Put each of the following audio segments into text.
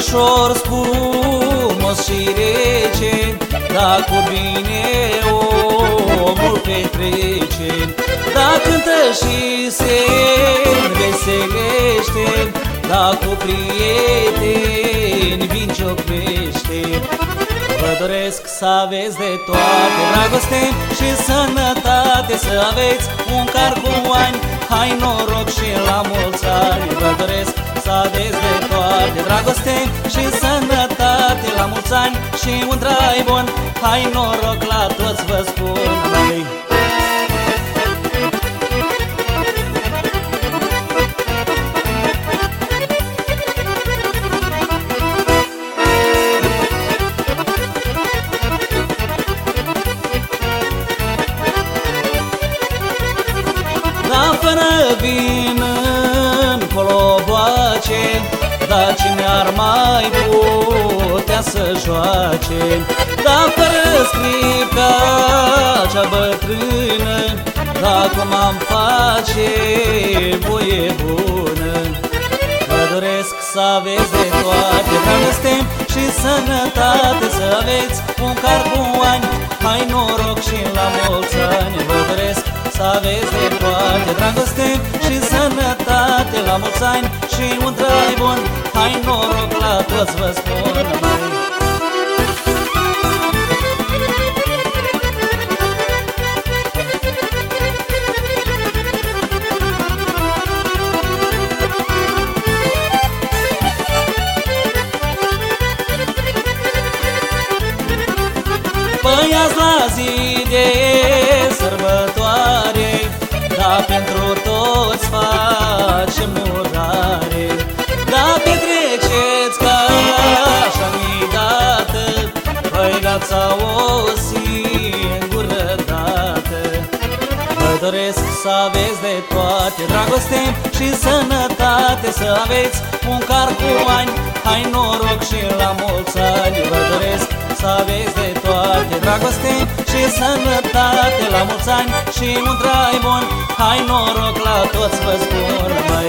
vinișor spumos și rece, da cu bine omul petrece, da cântă și se veselește, da cu prieteni vin ciocnește. Vă doresc să aveți de toate dragoste și sănătate, să aveți un car cu ani, hai noroc și la mulți ani. Vă doresc să aveți de toate dragoste și sănătate, la mulți ani și un trai bun, hai noroc la toți vă spun. Da, fără vin în coloboace, da, cine ar mai putea să joace? Da, fără scripca cea bătrână, da, cum am face voie bună. Vă doresc să aveți de toate dragoste și sănătate, să aveți un car cu ani, hai noroc și la mulți ani. Vă doresc să aveți de toate dragoste și sănătate, la mulți ani și un trai bun, hai noroc la toți vă spun. Păi azi la zi de sărbătoare, da, pentru toți facem urare, da, petreceți ca așa-mi dată, păi viața o singură dată. Vă doresc să aveți de toate dragoste și sănătate, să aveți un car cu ani, hai noroc și la mulți ani. Vă doresc să aveți de toate dragoste și sănătate, la mulți ani și un trai bun, hai noroc la toți vă spun, măi.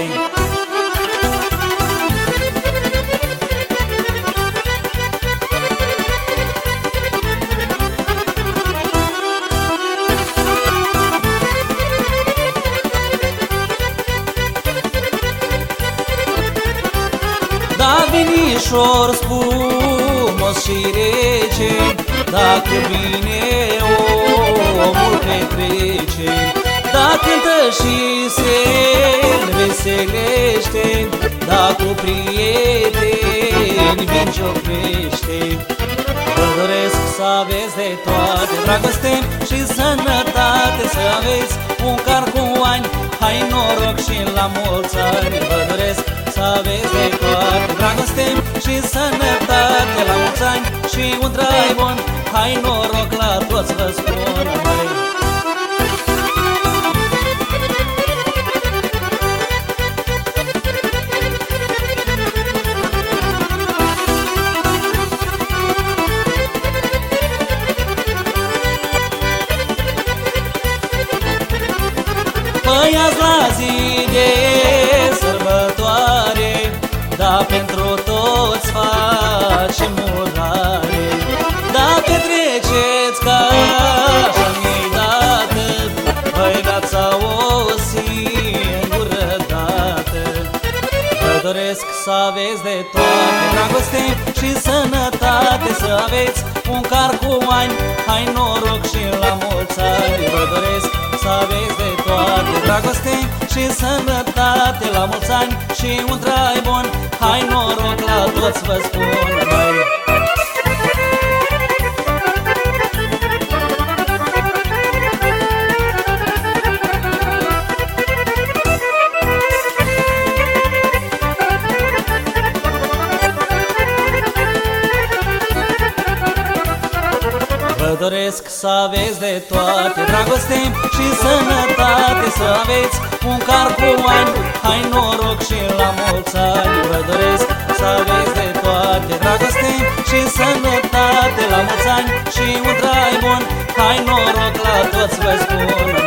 Da, vinișor spumos și rece, da, cu bine omul petrece, da, cântă și se veselește, da, cu prieteni vin ciocnește. Vă doresc să aveți de toate dragoste și sănătate, să aveți un car cu ani, hai noroc și la mulți ani. Vă doresc să aveți de toate dragoste și sănătate, la mulți ani și un trai bun, hai noroc la toți vă spun, măi. Păi azi la zi de sărbătoare, da, pentru toți facem urare, da, petreceți ca așa-mi dată, păi viața o singură dată. Vă doresc să aveți de toate dragoste și sănătate, să aveți un car cu ani, hai noroc și la mulți ani. Vă doresc să aveți de toate dragoste și sănătate, la mulți ani și un trai bun, hai noroc la toți vă spun, măi. Vă doresc să aveți de toate dragoste și sănătate, să aveți un car cu ani, hai noroc și la mulți ani. Vă doresc să aveți de toate dragoste și sănătate, la mulți ani și un trai bun, hai noroc la toți vă spun.